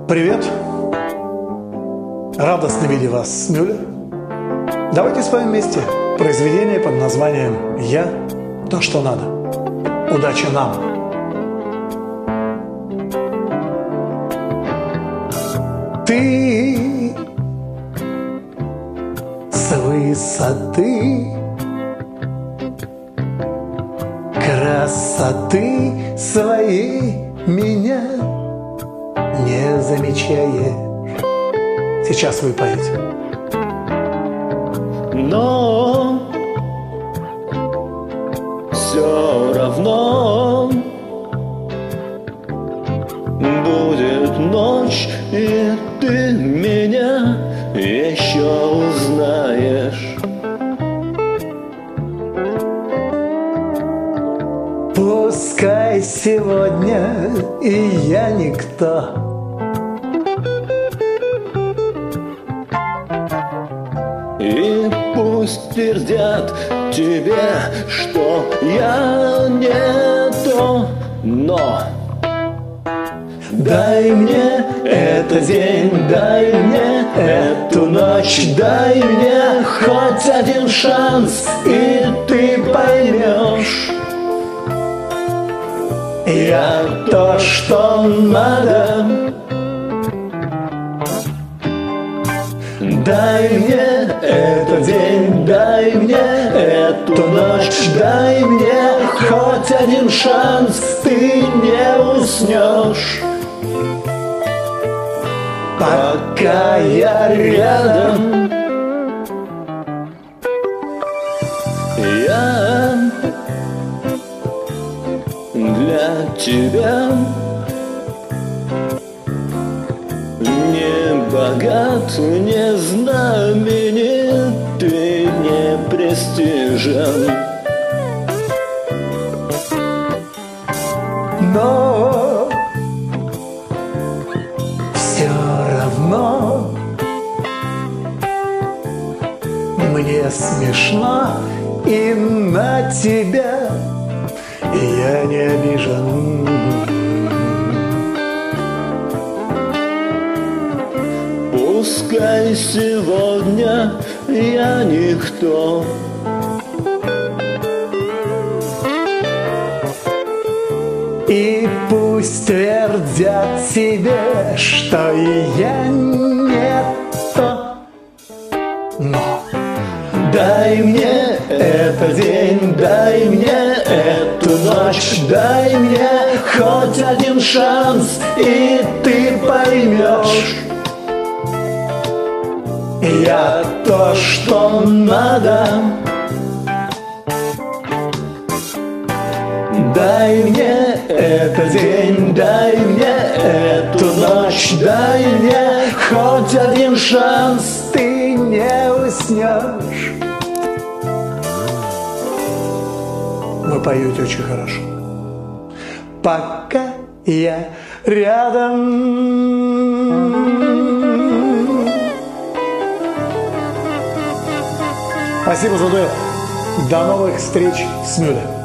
Привет! Радостно видеть вас, Мюллер. Давайте споем вместе произведение под названием «Я – то, что надо». Удачи нам! Ты с высоты красоты своей меня не замечаешь. Сейчас вы поете. Но все равно будет ночь, и ты меня еще узнаешь. Пускай сегодня и я никто, и пусть твердят тебе, что я не то, но дай мне этот день, дай мне эту ночь, дай мне хоть один шанс, и ты поймешь. Я то, что надо. Дай мне этот день, дай мне эту ночь, дай мне хоть один шанс, ты не уснешь. Пока я рядом, я для тебя не богат, не знаменит, ты не престижен. но все равно мне смешно, и на тебя я не обижен. Пускай сегодня я никто, И пусть твердят себе, что и я не то, но дай мне этот день, дай мне эту ночь, дай мне хоть один шанс, и ты поймешь. Я то, что надо. Дай мне этот день, дай мне эту ночь, дай мне хоть один шанс, ты не уснешь. Вы поете очень хорошо. Пока я рядом. Спасибо за дуэт. До новых встреч с Мюллером.